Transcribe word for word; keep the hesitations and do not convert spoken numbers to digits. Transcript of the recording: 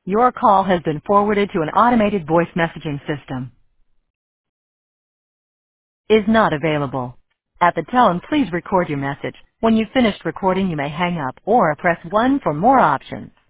Your call has been forwarded to an automated voice messaging system. Is not available. At the tone, please record your message. When you've finished recording, you may hang up or press one for more options.